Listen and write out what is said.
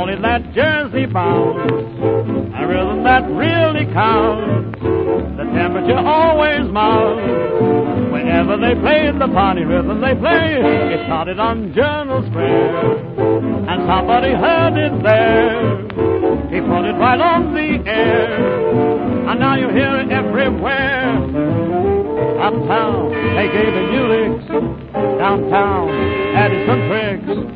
call it that Jersey bounce, a rhythm that really counts. The temperature always mounts. Whenever they play the party rhythm they play, it started on Journal Square, and somebody heard it there. He put it right on the air, and now you hear it everywhere. Uptown, they gave it new licks. Downtown,